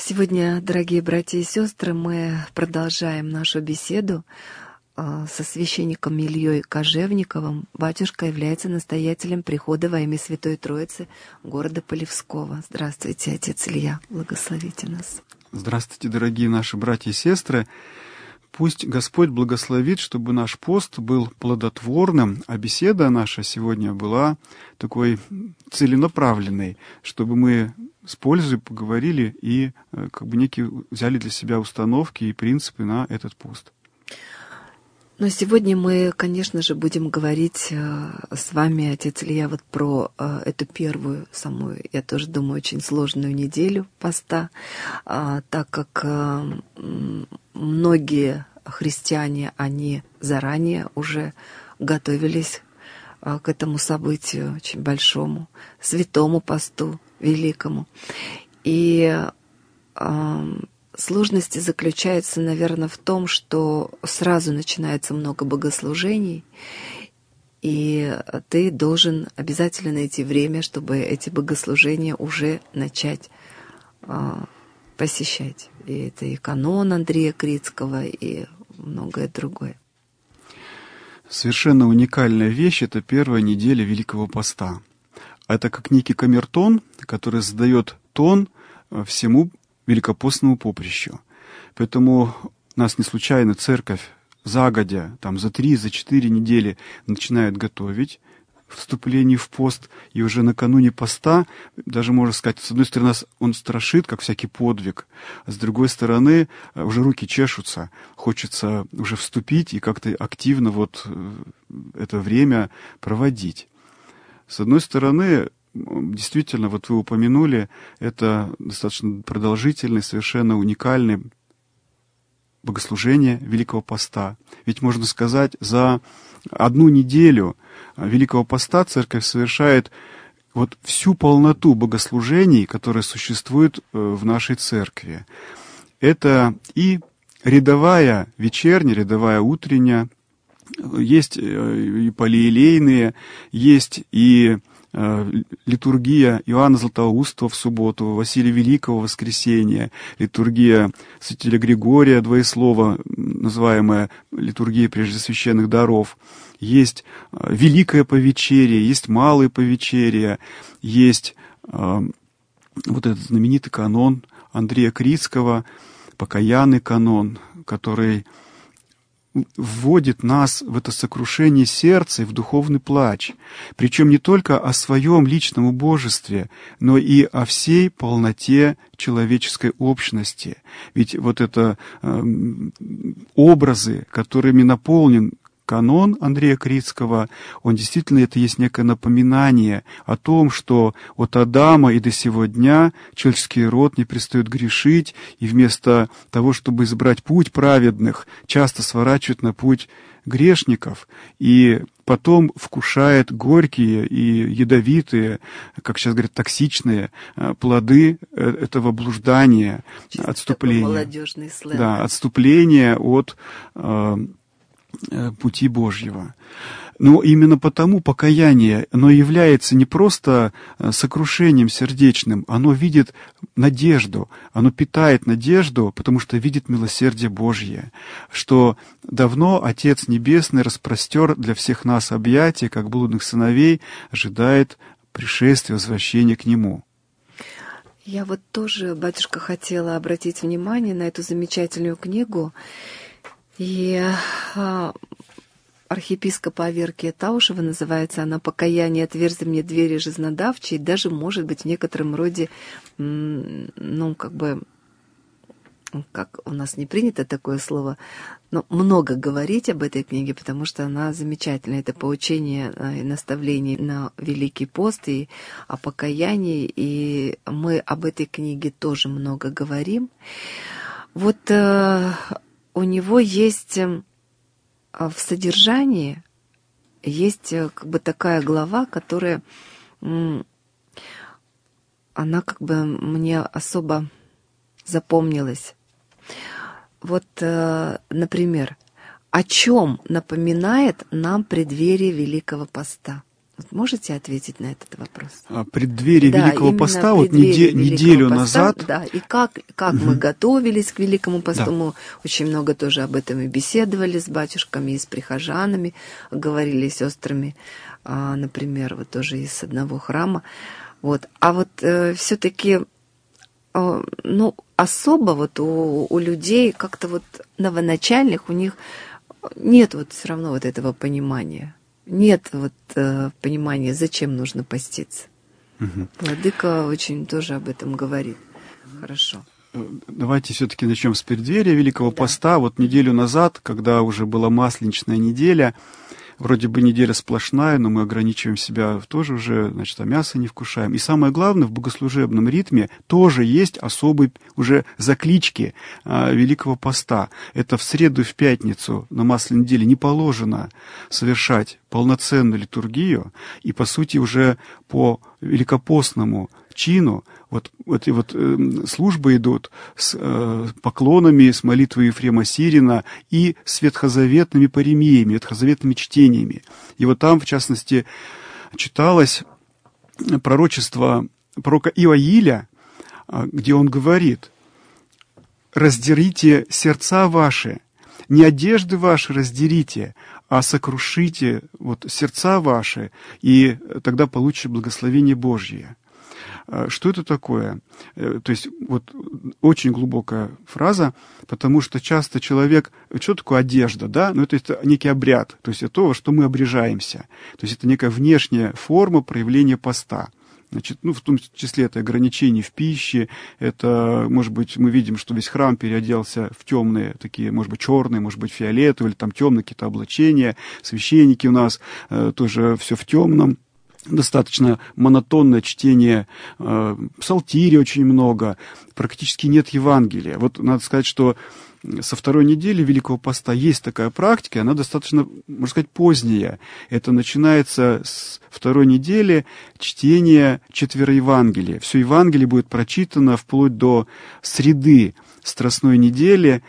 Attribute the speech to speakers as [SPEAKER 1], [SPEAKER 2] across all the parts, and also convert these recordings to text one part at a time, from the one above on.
[SPEAKER 1] Сегодня, дорогие братья и сестры, мы продолжаем нашу беседу со священником Ильей Кожевниковым. Батюшка является настоятелем прихода во имя Святой Троицы города Полевского. Здравствуйте, отец Илья, благословите нас.
[SPEAKER 2] Здравствуйте, дорогие наши братья и сестры. Пусть Господь благословит, чтобы наш пост был плодотворным, а беседа наша сегодня была такой целенаправленной, чтобы мы с пользой поговорили и некие взяли для себя установки и принципы на этот пост.
[SPEAKER 1] Но сегодня мы, конечно же, будем говорить с вами, отец Илья, вот про эту первую, самую, я тоже думаю, очень сложную неделю поста, так как многие христиане, они заранее уже готовились к этому событию очень большому, святому посту, великому. И сложности заключаются, наверное, в том, что сразу начинается много богослужений, и ты должен обязательно найти время, чтобы эти богослужения уже начать посещать. И это и канон Андрея Крицкого, и многое другое.
[SPEAKER 2] Совершенно уникальная вещь — это первая неделя Великого Поста. Это как некий камертон, который задает тон всему великопостному поприщу. Поэтому нас не случайно церковь загодя, за 3-4 недели начинает готовить вступление в пост, и уже накануне поста, даже можно сказать, с одной стороны, он страшит, как всякий подвиг, а с другой стороны, уже руки чешутся, хочется уже вступить и как-то активно это время проводить. С одной стороны, действительно, вы упомянули, это достаточно продолжительный, совершенно уникальный богослужение Великого Поста. Ведь, можно сказать, за одну неделю Великого Поста церковь совершает всю полноту богослужений, которые существуют в нашей церкви. Это и рядовая вечерняя, рядовая утренняя, есть и полиелейные, есть и литургия Иоанна Златоустого в субботу, Василия Великого в воскресенье, литургия святителя Григория Двоеслова, называемая литургия преждесвященных даров, есть Великое Повечерие, есть Малое Повечерие, есть этот знаменитый канон Андрея Крицкого, покаянный канон, который вводит нас в это сокрушение сердца и в духовный плач, причем не только о своем личном убожестве, но и о всей полноте человеческой общности. Ведь это образы, которыми наполнен канон Андрея Крицкого, он действительно, это есть некое напоминание о том, что от Адама и до сего дня человеческий род не перестает грешить, и вместо того, чтобы избрать путь праведных, часто сворачивает на путь грешников, и потом вкушает горькие и ядовитые, как сейчас говорят, токсичные плоды этого блуждания, отступления.
[SPEAKER 1] Молодежный сленг.
[SPEAKER 2] Да, отступления от пути Божьего. Но именно потому покаяние, оно является не просто сокрушением сердечным, оно видит надежду, оно питает надежду, потому что видит милосердие Божье, что давно Отец Небесный распростер для всех нас объятия, как блудных сыновей, ожидает пришествия, возвращения к Нему.
[SPEAKER 1] Я тоже, батюшка, хотела обратить внимание на эту замечательную книгу. И архиепископа Аверкия Таушева, называется она «Покаяние, отверзи мне двери жизнодавчие», и даже, может быть, в некотором роде, как у нас не принято такое слово, но много говорить об этой книге, потому что она замечательная. Это поучение и наставление на Великий пост и о покаянии, и мы об этой книге тоже много говорим. У него есть в содержании такая глава, которая она мне особо запомнилась. Например, о чем напоминает нам преддверие Великого Поста? Вот можете ответить на этот вопрос?
[SPEAKER 2] Преддверие Великого Поста, вот неделю назад.
[SPEAKER 1] Да, и как мы готовились к Великому Посту, да. Мы очень много тоже об этом и беседовали с батюшками, и с прихожанами, говорили с сестрами, например, вот тоже из одного храма. Вот. А вот все-таки, ну, особо вот у людей как-то вот новоначальных у них нет вот все равно вот этого понимания. Нет вот понимания, зачем нужно поститься. Владыка очень тоже об этом говорит. Хорошо.
[SPEAKER 2] Давайте все-таки начнем с преддверия Великого Поста. Вот неделю назад, когда уже была Масленичная неделя, вроде бы неделя сплошная, но мы ограничиваем себя тоже уже, значит, мясо не вкушаем. И самое главное, в богослужебном ритме тоже есть особые уже заклички Великого Поста. Это в среду и в пятницу на Масленой неделе не положено совершать полноценную литургию, и, по сути, уже по великопостному чину вот эти вот службы идут с поклонами, с молитвой Ефрема Сирина и с ветхозаветными паремиями, ветхозаветными чтениями. И вот там, в частности, читалось пророчество пророка Иоиля, где он говорит: «Раздерите сердца ваши, не одежды ваши раздерите, а сокрушите вот сердца ваши, и тогда получите благословение Божье». Что это такое? То есть вот очень глубокая фраза, потому что часто человек... Что такое одежда, да? Ну, это некий обряд, то есть это то, во что мы обрежаемся. То есть это некая внешняя форма проявления поста. Значит, ну, в том числе это ограничения в пище, это, может быть, мы видим, что весь храм переоделся в темные, такие, может быть, черные, может быть, фиолетовые, или там темные какие-то облачения, священники у нас тоже все в темном. Достаточно монотонное чтение, псалтири очень много, практически нет Евангелия. Вот надо сказать, что со второй недели Великого Поста есть такая практика, она достаточно, можно сказать, поздняя. Это начинается с второй недели чтения четвероевангелия. Все Евангелие будет прочитано вплоть до среды Страстной недели,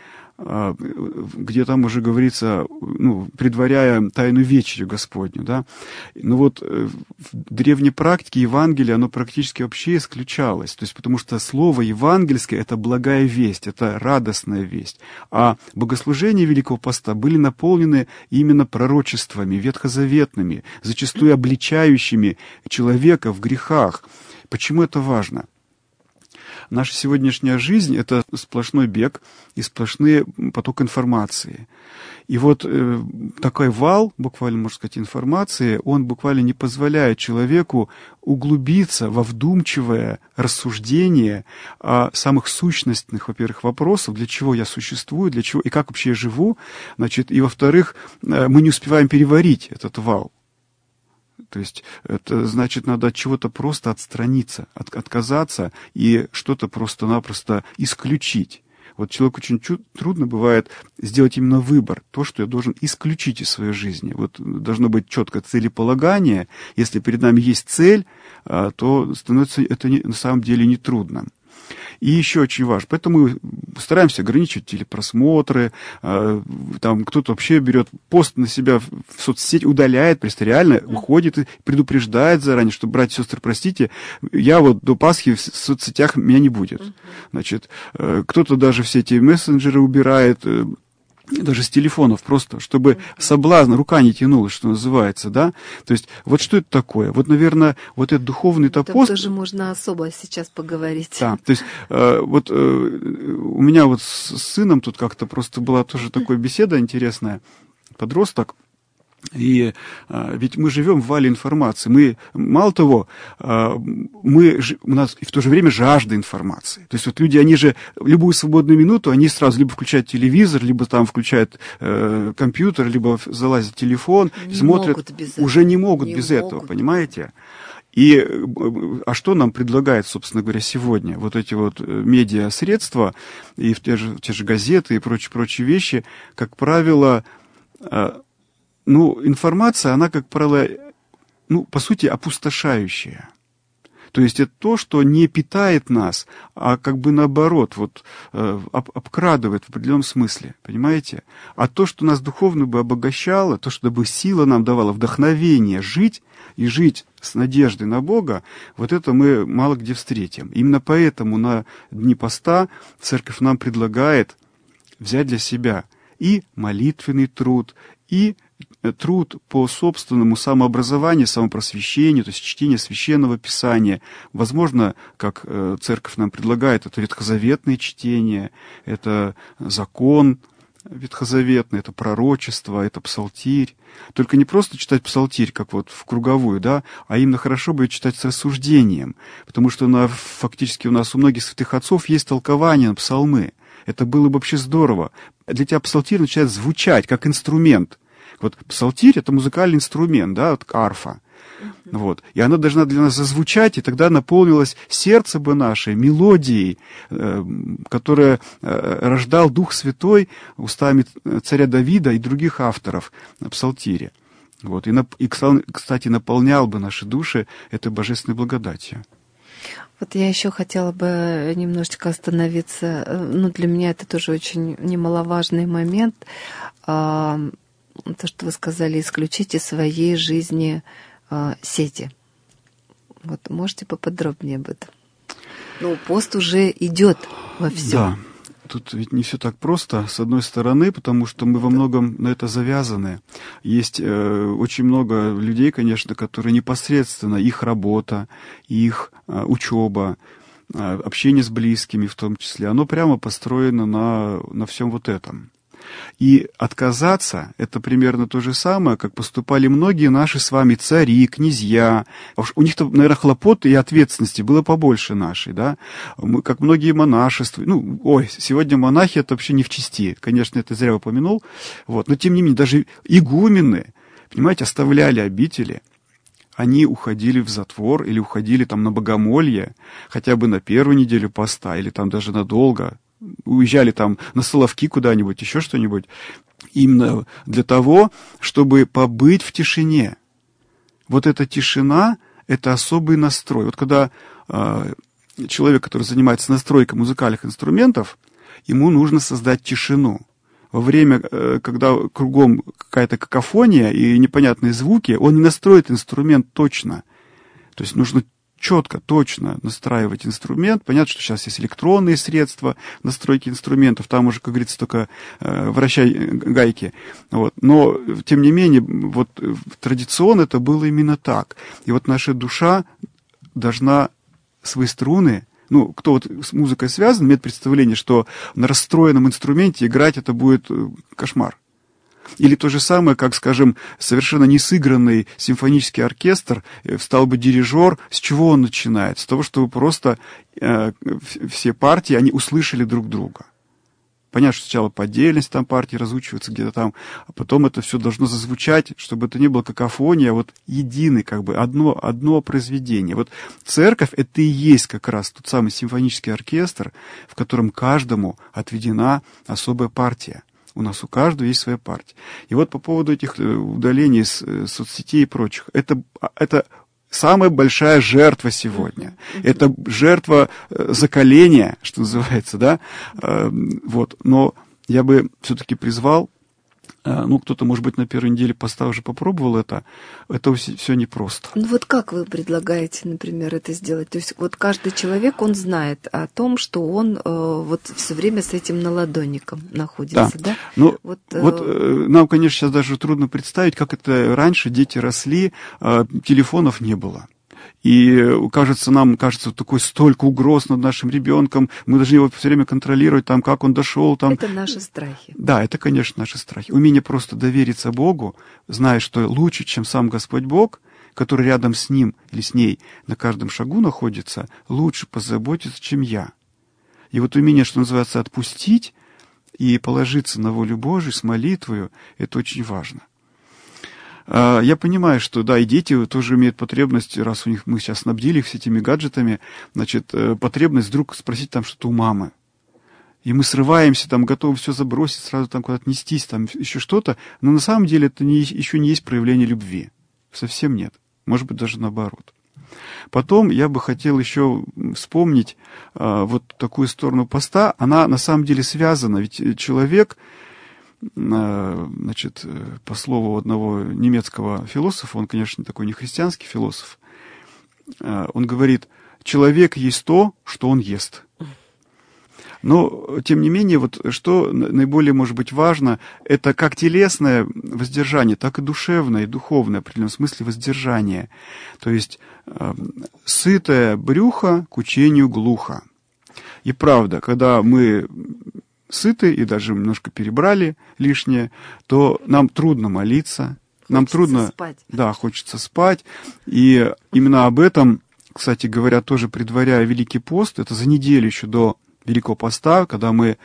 [SPEAKER 2] где там уже говорится, ну, предваряя тайну вечерю Господню, да. Но вот в древней практике Евангелие, оно практически вообще исключалось, то есть потому что слово евангельское — это благая весть, это радостная весть, а богослужения Великого Поста были наполнены именно пророчествами ветхозаветными, зачастую обличающими человека в грехах. Почему это важно? Наша сегодняшняя жизнь — это сплошной бег и сплошный поток информации. И вот такой вал, буквально, можно сказать, информации, он буквально не позволяет человеку углубиться во вдумчивое рассуждение о самых сущностных, во-первых, вопросах, для чего я существую, для чего и как вообще я живу, значит, и, во-вторых, мы не успеваем переварить этот вал. То есть это значит, надо от чего-то просто отстраниться, отказаться и что-то просто-напросто исключить. Вот человеку очень трудно бывает сделать именно выбор, то, что я должен исключить из своей жизни. Вот должно быть четкое целеполагание. Если перед нами есть цель, то становится это на самом деле нетрудно. И еще очень важно, поэтому мы стараемся ограничивать телепросмотры, там кто-то вообще берет пост на себя в соцсети, удаляет, просто реально уходит и предупреждает заранее, что, братья и сестры, простите, я вот до Пасхи в соцсетях меня не будет. Значит, кто-то даже все эти мессенджеры убирает, даже с телефонов просто, чтобы соблазн, рука не тянулась, что называется, да? То есть, вот что это такое? Вот, наверное, вот этот духовный топост...
[SPEAKER 1] Там тоже можно особо сейчас поговорить.
[SPEAKER 2] Да, то есть, вот у меня вот с сыном тут как-то просто была тоже такая беседа интересная, подросток. И ведь мы живем в вале информации. Мы, мало того, у нас и в то же время жажда информации. То есть вот люди, они же в любую свободную минуту, они сразу либо включают телевизор, либо там включают компьютер, либо залазят в телефон, смотрят. Уже не могут без этого, понимаете? А что нам предлагает, собственно говоря, сегодня? Вот эти вот медиасредства, и те же газеты и прочие вещи, как правило... информация, она, как правило, по сути, опустошающая. То есть это то, что не питает нас, а как бы наоборот, вот обкрадывает в определенном смысле, понимаете? А то, что нас духовно бы обогащало, то, что бы сила нам давала, вдохновение жить и жить с надеждой на Бога, вот это мы мало где встретим. Именно поэтому на дни поста Церковь нам предлагает взять для себя и молитвенный труд, и труд по собственному самообразованию, самопросвещению, то есть чтение Священного Писания. Возможно, как Церковь нам предлагает, это ветхозаветное чтение, это закон ветхозаветный, это пророчество, это псалтирь. Только не просто читать псалтирь, как вот в круговую, да, а именно хорошо бы читать с рассуждением, потому что фактически у нас у многих святых отцов есть толкование на псалмы. Это было бы вообще здорово. Для тебя псалтирь начинает звучать как инструмент. Вот псалтирь — это музыкальный инструмент, да, вот арфа. Вот. И она должна для нас зазвучать, и тогда наполнилось сердце бы наше мелодией, которое рождал Дух Святой устами царя Давида и других авторов на псалтире. Вот. И, кстати, наполнял бы наши души этой божественной благодатью.
[SPEAKER 1] Вот я еще хотела бы немножечко остановиться. Ну, для меня это тоже очень немаловажный момент. То, что вы сказали, исключить из своей жизни сети. Вот можете поподробнее об этом? Ну, пост уже идет во всем.
[SPEAKER 2] Да, тут ведь не все так просто, с одной стороны, потому что мы во многом на это завязаны. Есть очень много людей, конечно, которые непосредственно их работа, их учеба, общение с близкими в том числе, оно прямо построено на всем вот этом. И отказаться — это примерно то же самое, как поступали многие наши с вами цари, князья. У них-то, наверное, хлопот и ответственности было побольше нашей, да. Мы, как многие монашества. Сегодня монахи — это вообще не в чести. Конечно, это зря упомянул. Вот. Но, тем не менее, даже игумены, понимаете, оставляли обители. Они уходили в затвор или уходили там на богомолье, хотя бы на первую неделю поста, или там даже надолго. Уезжали там на Соловки куда-нибудь, еще что-нибудь, именно для того, чтобы побыть в тишине. Вот эта тишина — это особый настрой. Вот когда человек, который занимается настройкой музыкальных инструментов, ему нужно создать тишину. Во время, когда кругом какая-то какофония и непонятные звуки, он не настроит инструмент точно. То есть нужно четко, точно настраивать инструмент. Понятно, что сейчас есть электронные средства настройки инструментов, там уже, как говорится, только вращай гайки. Вот. Но, тем не менее, вот традиционно это было именно так. И вот наша душа должна свои струны, кто вот с музыкой связан, имеет представление, что на расстроенном инструменте играть это будет кошмар. Или то же самое, как, скажем, совершенно несыгранный симфонический оркестр, встал бы дирижер, с чего он начинает? С того, чтобы просто все партии, они услышали друг друга. Понятно, что сначала по отдельности там партии разучиваются где-то там, а потом это все должно зазвучать, чтобы это не было какофония, а вот единый, как бы, одно произведение. Вот церковь — это и есть как раз тот самый симфонический оркестр, в котором каждому отведена особая партия. У нас у каждого есть своя партия. И вот по поводу этих удалений с соцсетей и прочих, это самая большая жертва сегодня. Это жертва закаления, что называется, да. Вот. Но я бы все-таки призвал, кто-то, может быть, на первой неделе поста уже попробовал это все непросто.
[SPEAKER 1] Вот как вы предлагаете, например, это сделать? То есть вот каждый человек, он знает о том, что он вот все время с этим наладонником находится, да?
[SPEAKER 2] Нам, конечно, сейчас даже трудно представить, как это раньше дети росли, телефонов не было. И нам кажется, такой столько угроз над нашим ребенком, мы должны его все время контролировать, там, как он дошел. Там.
[SPEAKER 1] Это наши страхи.
[SPEAKER 2] Да, это, конечно, наши страхи. Умение просто довериться Богу, зная, что лучше, чем сам Господь Бог, который рядом с ним или с ней на каждом шагу находится, лучше позаботиться, чем я. И вот умение, что называется, отпустить и положиться на волю Божию с молитвою, это очень важно. Я понимаю, что, да, и дети тоже имеют потребность, раз мы сейчас снабдили их этими гаджетами, потребность вдруг спросить там что-то у мамы. И мы срываемся, там, готовы все забросить, сразу там куда-то нестись, там еще что-то. Но на самом деле это еще не есть проявление любви. Совсем нет. Может быть, даже наоборот. Потом я бы хотел еще вспомнить вот такую сторону поста. Она на самом деле связана, ведь человек, значит, по слову одного немецкого философа, он, конечно, такой не христианский философ, он говорит: человек есть то, что он ест. Но, тем не менее, вот что наиболее, может быть, важно, это как телесное воздержание, так и душевное, и духовное, в определенном смысле, воздержание. То есть, сытое брюхо к учению глухо. И правда, когда мы сыты и даже немножко перебрали лишнее, то нам трудно молиться, нам трудно
[SPEAKER 1] спать.
[SPEAKER 2] Да, хочется спать. И именно об этом, кстати говоря, тоже предваряя Великий пост, это за неделю еще до Великого поста, когда мы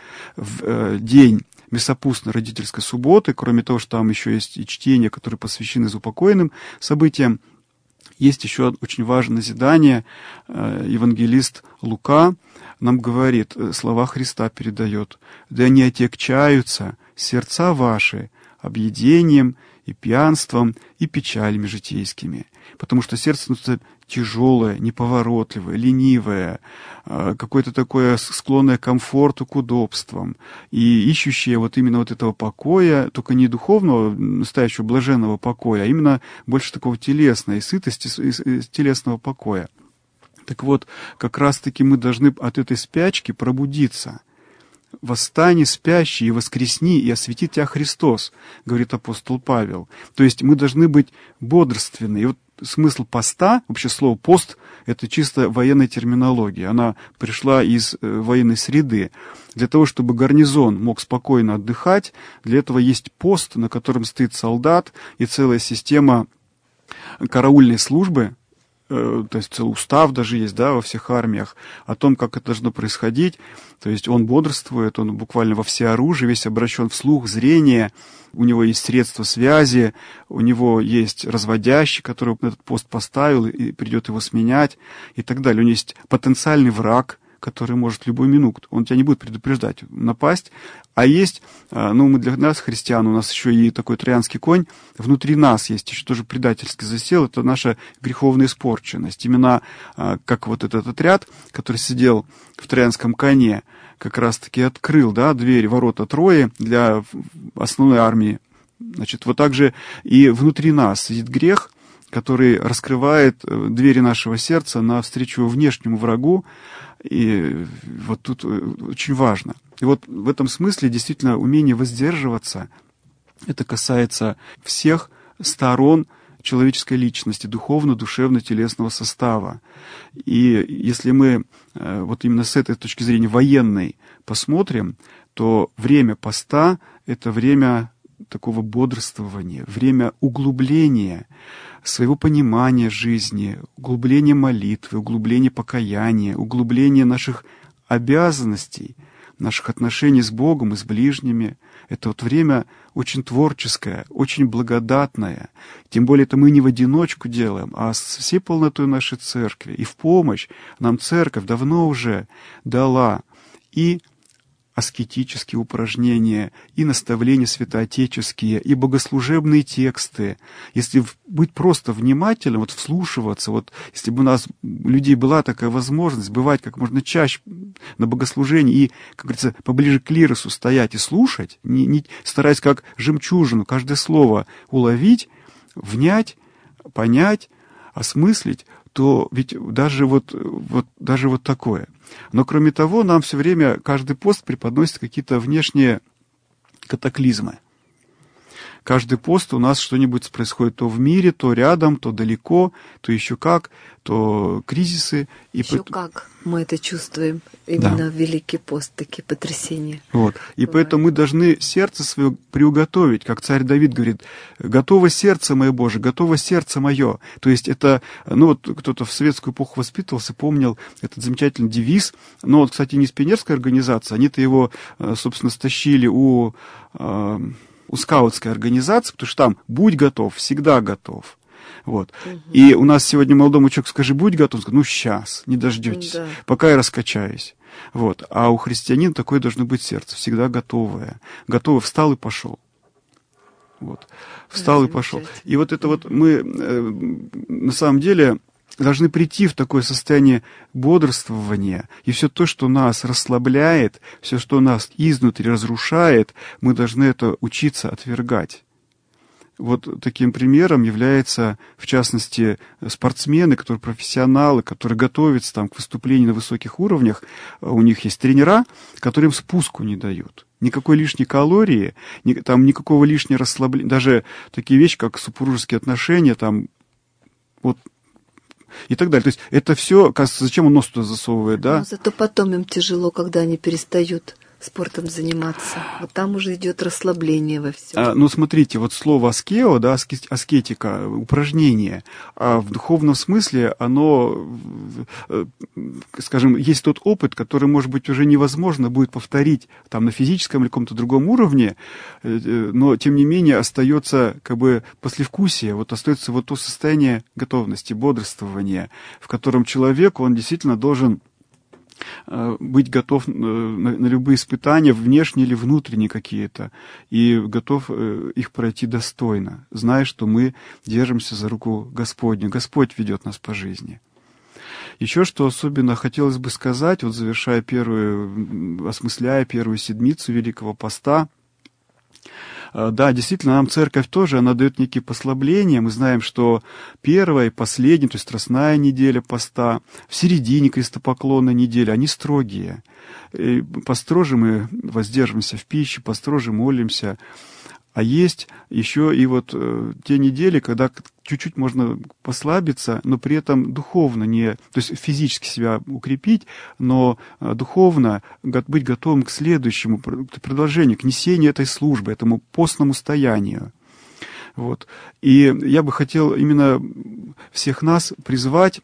[SPEAKER 2] в день Мясопустной родительской субботы, кроме того, что там еще есть и чтения, которые посвящены заупокоенным событиям, есть еще очень важное назидание. Евангелист Лука нам говорит, слова Христа передает: «Да не отягчаются сердца ваши объедением и пьянством и печалями житейскими». Потому что сердце становится тяжелое, неповоротливое, ленивое, какое-то такое склонное к комфорту, к удобствам, и ищущее вот именно вот этого покоя, только не духовного, настоящего блаженного покоя, а именно больше такого телесной сытости, телесного покоя. Так вот, как раз-таки мы должны от этой спячки пробудиться. «Восстань, спящий, и воскресни, и осветит тебя Христос», говорит апостол Павел. То есть мы должны быть бодрственны. И вот смысл поста, вообще слово «пост», это чисто военная терминология. Она пришла из военной среды. Для того, чтобы гарнизон мог спокойно отдыхать, для этого есть пост, на котором стоит солдат, и целая система караульной службы, то есть целый устав даже есть, да, во всех армиях, о том, как это должно происходить. То есть он бодрствует, он буквально во всеоружии, весь обращен в слух, зрение, у него есть средства связи, у него есть разводящий, который этот пост поставил и придет его сменять и так далее. У него есть потенциальный враг, который может в любую минуту, он тебя не будет предупреждать, напасть. А есть, мы для нас, христиан, у нас еще и такой троянский конь, внутри нас есть еще тоже предательский засел, это наша греховная испорченность. Именно как вот этот отряд, который сидел в троянском коне, как раз-таки открыл, да, двери, ворота Трои для основной армии. Значит, вот так же и внутри нас сидит грех, который раскрывает двери нашего сердца навстречу внешнему врагу. И вот тут очень важно. И вот в этом смысле действительно умение воздерживаться, это касается всех сторон человеческой личности, духовно, душевно, телесного состава. И если мы вот именно с этой точки зрения военной посмотрим, то время поста — это время такого бодрствования, время углубления своего понимания жизни, углубления молитвы, углубления покаяния, углубления наших обязанностей, наших отношений с Богом и с ближними. Это вот время очень творческое, очень благодатное. Тем более это мы не в одиночку делаем, а с всей полнотой нашей церкви. И в помощь нам церковь давно уже дала и аскетические упражнения, и наставления святоотеческие, и богослужебные тексты. Если быть просто внимательным, вот вслушиваться, вот если бы у нас, у людей, была такая возможность бывать как можно чаще на богослужении и, как говорится, поближе к клиросу стоять и слушать, не стараясь как жемчужину каждое слово уловить, внять, понять, осмыслить, то ведь даже вот такое. Но кроме того, нам все время каждый пост преподносит какие-то внешние катаклизмы. Каждый пост у нас что-нибудь происходит то в мире, то рядом, то далеко, то еще как, то кризисы.
[SPEAKER 1] Еще как мы это чувствуем именно в Великий пост, такие потрясения.
[SPEAKER 2] Вот. И поэтому мы должны сердце свое приуготовить, как царь Давид говорит: «Готово сердце мое, Боже, готово сердце мое». То есть это, вот кто-то в советскую эпоху воспитывался, помнил этот замечательный девиз. Но вот, кстати, не из пионерской организации, они-то его, собственно, стащили у скаутской организации, потому что там «будь готов, всегда готов». Вот. И у нас сегодня молодому человеку скажи «будь готов», скажет: сейчас, не дождетесь, пока я раскачаюсь. Вот. А у христианина такое должно быть сердце, всегда готовое. Готовый, встал и пошел. Вот. Встал и пошел. И вот это вот мы, на самом деле, должны прийти в такое состояние бодрствования, и все то, что нас расслабляет, все, что нас изнутри разрушает, мы должны это учиться отвергать. Вот таким примером является, в частности, спортсмены, которые профессионалы, которые готовятся там, к выступлению на высоких уровнях. У них есть тренера, которые им спуску не дают. Никакой лишней калории, там никакого лишнего расслабления. Даже такие вещи, как супружеские отношения, там, вот, и так далее. То есть это все, кажется, зачем он нос туда засовывает, да?
[SPEAKER 1] Но зато потом им тяжело, когда они перестают спортом заниматься. Вот там уже идет расслабление во всем.
[SPEAKER 2] Ну, смотрите, вот слово аскео, да, аскетика, упражнение, а в духовном смысле оно, скажем, есть тот опыт, который, может быть, уже невозможно будет повторить там на физическом или каком-то другом уровне, но, тем не менее, остается как бы послевкусие, вот остается вот то состояние готовности, бодрствования, в котором человек, он действительно должен быть готов на любые испытания, внешние или внутренние какие-то, и готов их пройти достойно, зная, что мы держимся за руку Господню. Господь ведет нас по жизни. Еще что особенно хотелось бы сказать, вот завершая осмысляя первую седмицу Великого Поста, да, действительно, нам церковь тоже, она дает некие послабления. Мы знаем, что первая и последняя, то есть страстная неделя поста, в середине крестопоклонной недели, они строгие. И построже мы воздерживаемся в пище, построже молимся. А есть еще и вот те недели, когда чуть-чуть можно послабиться, но при этом духовно то есть физически себя укрепить, но духовно быть готовым к следующему продолжению, к несению этой службы, этому постному стоянию. Вот. И я бы хотел именно всех нас призвать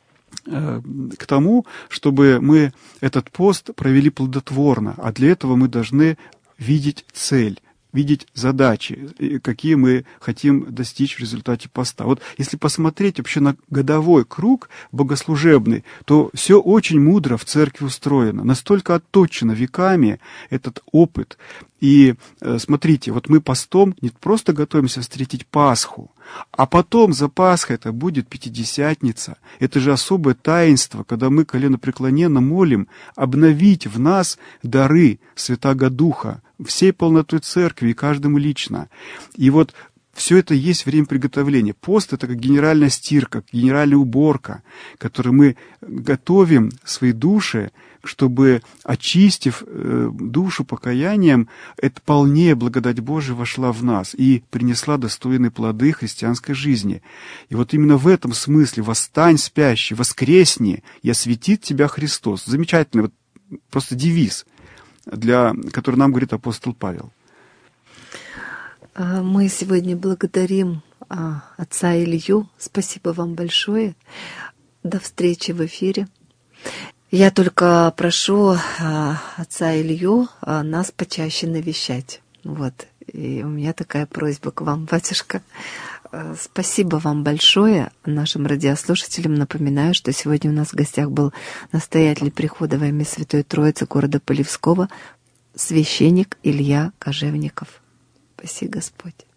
[SPEAKER 2] к тому, чтобы мы этот пост провели плодотворно, а для этого мы должны видеть цель, видеть задачи, какие мы хотим достичь в результате поста. Вот если посмотреть вообще на годовой круг богослужебный, то все очень мудро в церкви устроено, настолько отточено веками этот опыт. И смотрите, вот мы постом не просто готовимся встретить Пасху, а потом за Пасхой это будет Пятидесятница. Это же особое таинство, когда мы коленопреклоненно молим обновить в нас дары Святаго Духа, всей полнотой церкви и каждому лично. И вот все это есть время приготовления. Пост — это как генеральная стирка, генеральная уборка, которой мы готовим свои души, чтобы, очистив душу покаянием, это полнее благодать Божия вошла в нас и принесла достойные плоды христианской жизни. И вот именно в этом смысле «Восстань, спящий, воскресни, и осветит тебя Христос». Замечательный вот просто девиз, который нам говорит апостол Павел.
[SPEAKER 1] Мы сегодня благодарим отца Илью. Спасибо вам большое. До встречи в эфире. Я только прошу отца Илью нас почаще навещать. Вот. И у меня такая просьба к вам, батюшка. Спасибо вам большое. Нашим радиослушателям напоминаю, что сегодня у нас в гостях был настоятель прихода во имя Святой Троицы города Полевского, священник Илья Кожевников. Спаси Господь.